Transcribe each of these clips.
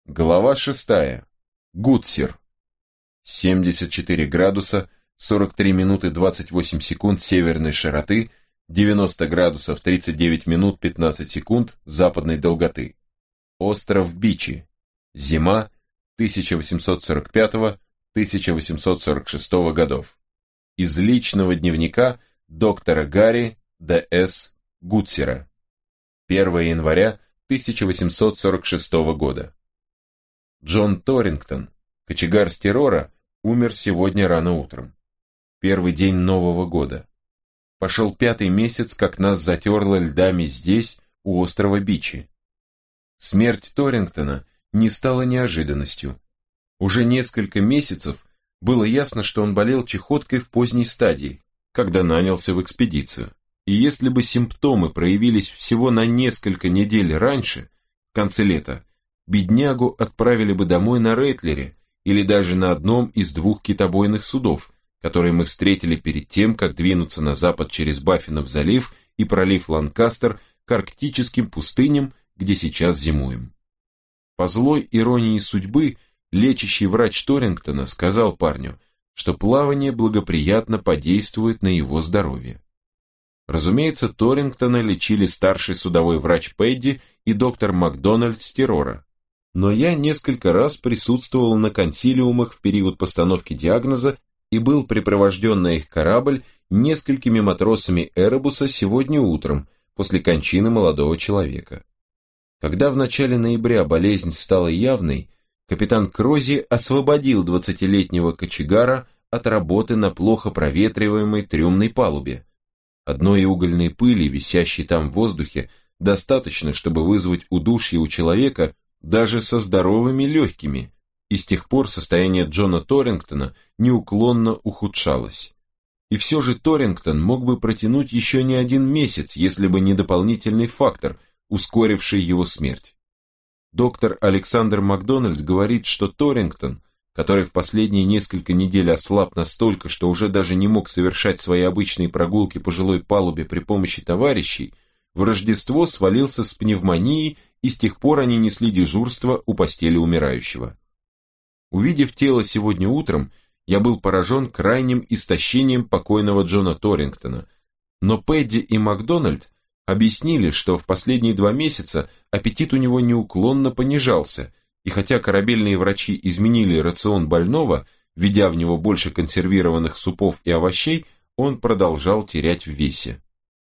Глава 6. Гутсер. 74 градуса, 43 минуты 28 секунд северной широты, 90 градусов 39 минут 15 секунд западной долготы. Остров Бичи. Зима 1845-1846 годов. Из личного дневника доктора Гарри Д.С. Гутсера. 1 января 1846 года. Джон Торрингтон, кочегар с террора, умер сегодня рано утром. Первый день Нового года. Пошел 5-й месяц, как нас затерло льдами здесь, у острова Бичи. Смерть Торрингтона не стала неожиданностью. Уже несколько месяцев было ясно, что он болел чахоткой в поздней стадии, когда нанялся в экспедицию. И если бы симптомы проявились всего на несколько недель раньше, в конце лета, беднягу отправили бы домой на Ретлере или даже на одном из 2 китобойных судов, которые мы встретили перед тем, как двинуться на запад через Баффинов залив и пролив Ланкастер к арктическим пустыням, где сейчас зимуем. По злой иронии судьбы, лечащий врач Торрингтона сказал парню, что плавание благоприятно подействует на его здоровье. Разумеется, Торрингтона лечили старший судовой врач Пэдди и доктор Макдональд с террора. Но я несколько раз присутствовал на консилиумах в период постановки диагноза и был припровожден на их корабль несколькими матросами Эребуса сегодня утром, после кончины молодого человека. Когда в начале ноября болезнь стала явной, капитан Крози освободил 20-летнего кочегара от работы на плохо проветриваемой трюмной палубе. Одной угольной пыли, висящей там в воздухе, достаточно, чтобы вызвать удушье у человека даже со здоровыми легкими, и с тех пор состояние Джона Торрингтона неуклонно ухудшалось. И все же Торрингтон мог бы протянуть еще не 1 месяц, если бы не дополнительный фактор, ускоривший его смерть. Доктор Александр Макдональд говорит, что Торрингтон, который в последние несколько недель ослаб настолько, что уже даже не мог совершать свои обычные прогулки по жилой палубе при помощи товарищей, в Рождество свалился с пневмонией, и с тех пор они несли дежурство у постели умирающего. Увидев тело сегодня утром, я был поражен крайним истощением покойного Джона Торрингтона, но Пэдди и Макдональд объяснили, что в последние 2 месяца аппетит у него неуклонно понижался, и хотя корабельные врачи изменили рацион больного, введя в него больше консервированных супов и овощей, он продолжал терять в весе.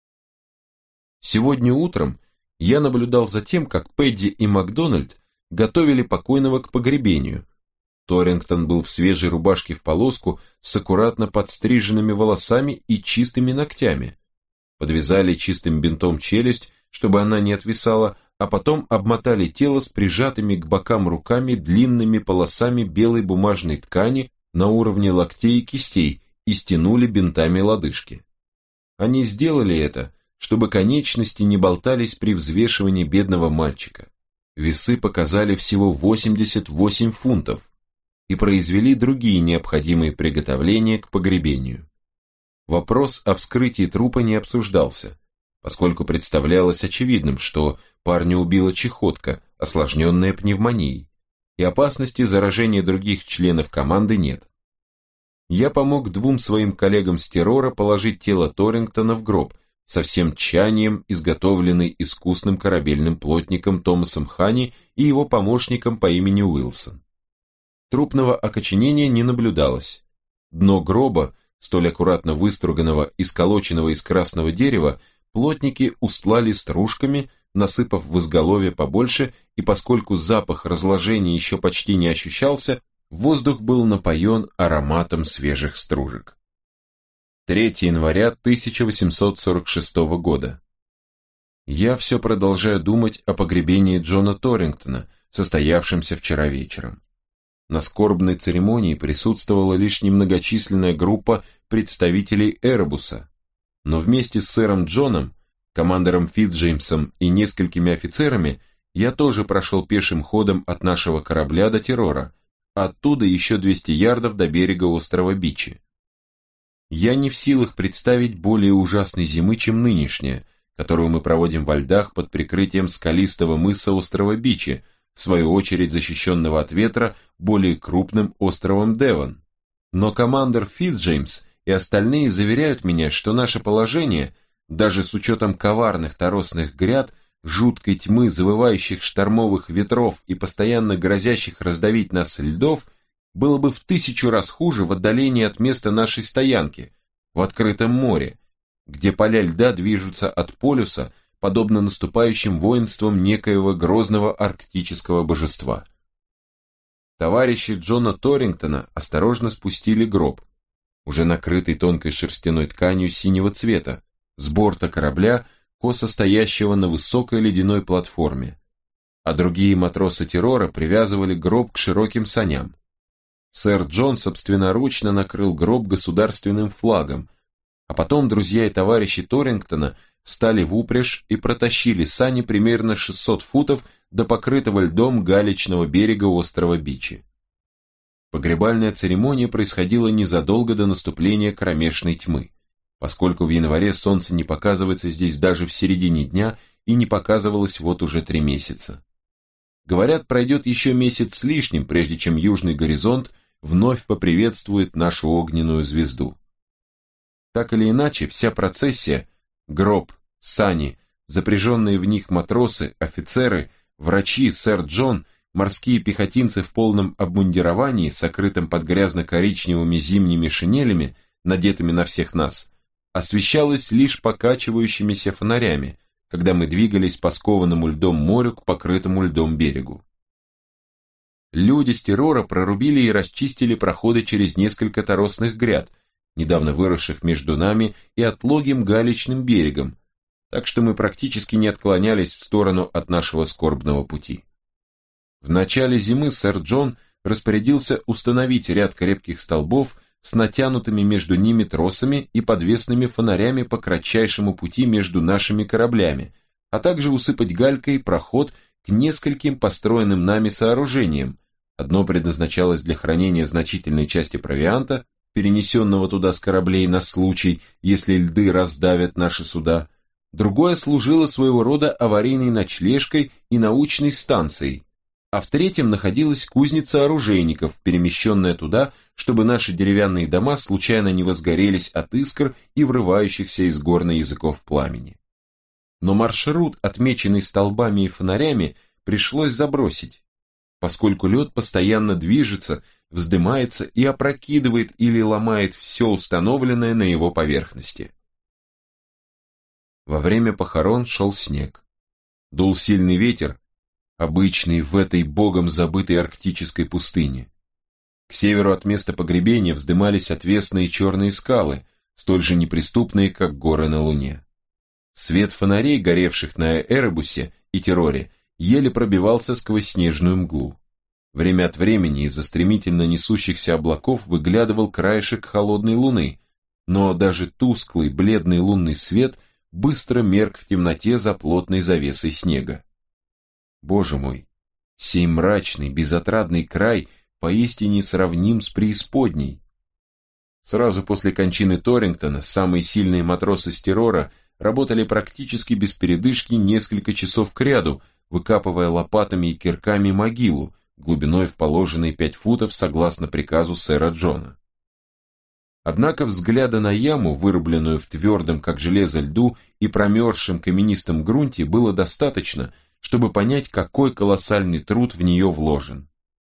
Сегодня утром я наблюдал за тем, как Пэдди и Макдональд готовили покойного к погребению. Торрингтон был в свежей рубашке в полоску с аккуратно подстриженными волосами и чистыми ногтями. Подвязали чистым бинтом челюсть, чтобы она не отвисала, а потом обмотали тело с прижатыми к бокам руками длинными полосами белой бумажной ткани на уровне локтей и кистей и стянули бинтами лодыжки. Они сделали это, чтобы конечности не болтались при взвешивании бедного мальчика. Весы показали всего 88 фунтов и произвели другие необходимые приготовления к погребению. Вопрос о вскрытии трупа не обсуждался, поскольку представлялось очевидным, что парня убила чахотка, осложненная пневмонией, и опасности заражения других членов команды нет. Я помог 2 своим коллегам с террора положить тело Торрингтона в гроб, со всем тщанием, изготовленный искусным корабельным плотником Томасом Хани и его помощником по имени Уилсон. Трупного окоченения не наблюдалось. Дно гроба, столь аккуратно выструганного и сколоченного из красного дерева, плотники устлали стружками, насыпав в изголовье побольше, и поскольку запах разложения еще почти не ощущался, воздух был напоен ароматом свежих стружек. 3 января 1846 года. Я все продолжаю думать о погребении Джона Торрингтона, состоявшемся вчера вечером. На скорбной церемонии присутствовала лишь немногочисленная группа представителей Эребуса, но вместе с сэром Джоном, командором Фитцджеймсом и несколькими офицерами я тоже прошел пешим ходом от нашего корабля до террора, оттуда еще 200 ярдов до берега острова Бичи. Я не в силах представить более ужасной зимы, чем нынешняя, которую мы проводим во льдах под прикрытием скалистого мыса острова Бичи, в свою очередь защищенного от ветра более крупным островом Девон. Но командир Фицджеймс и остальные заверяют меня, что наше положение, даже с учетом коварных торосных гряд, жуткой тьмы, завывающих штормовых ветров и постоянно грозящих раздавить нас льдов, было бы в 1000 раз хуже в отдалении от места нашей стоянки, в открытом море, где поля льда движутся от полюса, подобно наступающим воинствам некоего грозного арктического божества. Товарищи Джона Торрингтона осторожно спустили гроб, уже накрытый тонкой шерстяной тканью синего цвета, с борта корабля, косо стоящего на высокой ледяной платформе, а другие матросы террора привязывали гроб к широким саням. Сэр Джон собственноручно накрыл гроб государственным флагом, а потом друзья и товарищи Торрингтона встали в упряжь и протащили сани примерно 600 футов до покрытого льдом галечного берега острова Бичи. Погребальная церемония происходила незадолго до наступления кромешной тьмы, поскольку в январе солнце не показывается здесь даже в середине дня и не показывалось вот уже 3 месяца. Говорят, пройдет еще месяц с лишним, прежде чем южный горизонт вновь поприветствует нашу огненную звезду. Так или иначе, вся процессия, гроб, сани, запряженные в них матросы, офицеры, врачи, сэр Джон, морские пехотинцы в полном обмундировании, сокрытым под грязно-коричневыми зимними шинелями, надетыми на всех нас, освещалась лишь покачивающимися фонарями, когда мы двигались по скованному льдом морю к покрытому льдом берегу. Люди с террора прорубили и расчистили проходы через несколько торосных гряд, недавно выросших между нами и отлогим галечным берегом, так что мы практически не отклонялись в сторону от нашего скорбного пути. В начале зимы сэр Джон распорядился установить ряд крепких столбов с натянутыми между ними тросами и подвесными фонарями по кратчайшему пути между нашими кораблями, а также усыпать галькой проход к нескольким построенным нами сооружениям. Одно предназначалось для хранения значительной части провианта, перенесенного туда с кораблей на случай, если льды раздавят наши суда, другое служило своего рода аварийной ночлежкой и научной станцией, а в третьем находилась кузница оружейников, перемещенная туда, чтобы наши деревянные дома случайно не возгорелись от искр и врывающихся из горна языков пламени. Но маршрут, отмеченный столбами и фонарями, пришлось забросить, поскольку лед постоянно движется, вздымается и опрокидывает или ломает все установленное на его поверхности. Во время похорон шел снег. Дул сильный ветер, обычный в этой богом забытой арктической пустыне. К северу от места погребения вздымались отвесные черные скалы, столь же неприступные, как горы на Луне. Свет фонарей, горевших на Эребусе и Терроре, еле пробивался сквозь снежную мглу. Время от времени из-за стремительно несущихся облаков выглядывал краешек холодной луны, но даже тусклый бледный лунный свет быстро мерк в темноте за плотной завесой снега. Боже мой, сей мрачный, безотрадный край поистине сравним с преисподней. Сразу после кончины Торрингтона самые сильные матросы с террора работали практически без передышки несколько часов кряду, выкапывая лопатами и кирками могилу, глубиной в положенные 5 футов согласно приказу сэра Джона. Однако взгляда на яму, вырубленную в твердом, как железо, льду и промерзшем каменистом грунте, было достаточно, чтобы понять, какой колоссальный труд в нее вложен.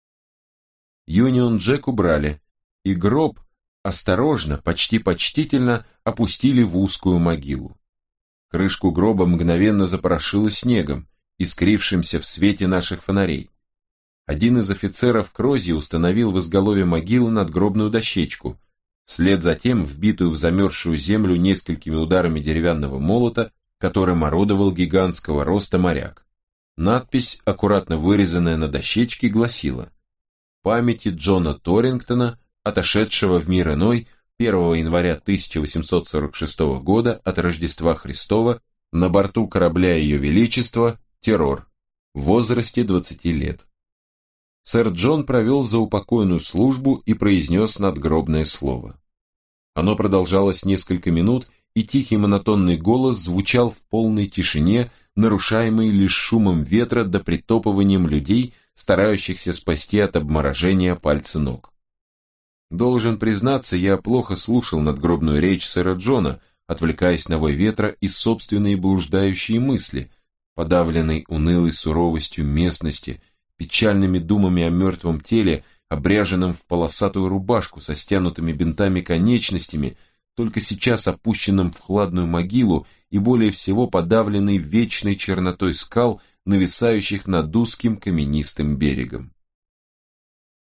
Юнион Джек убрали, и гроб осторожно, почти почтительно опустили в узкую могилу. Крышку гроба мгновенно запорошило снегом, искрившимся в свете наших фонарей. Один из офицеров Крози установил в изголовье могилы надгробную дощечку, вслед за тем вбитую в замерзшую землю несколькими ударами деревянного молота, которым орудовал гигантского роста моряк. Надпись, аккуратно вырезанная на дощечке, гласила: «Памяти Джона Торрингтона, отошедшего в мир иной 1 января 1846 года от Рождества Христова на борту корабля Ее Величества «Террор» в возрасте 20 лет». Сэр Джон провел заупокойную службу и произнес надгробное слово. Оно продолжалось несколько минут и тихий монотонный голос звучал в полной тишине, нарушаемый лишь шумом ветра да притопыванием людей, старающихся спасти от обморожения пальцы ног. Должен признаться, я плохо слушал надгробную речь сэра Джона, отвлекаясь на вой ветра и собственные блуждающие мысли, подавленный унылой суровостью местности, печальными думами о мертвом теле, обряженном в полосатую рубашку со стянутыми бинтами конечностями, только сейчас опущенном в хладную могилу и более всего подавленный вечной чернотой скал, нависающих над узким каменистым берегом.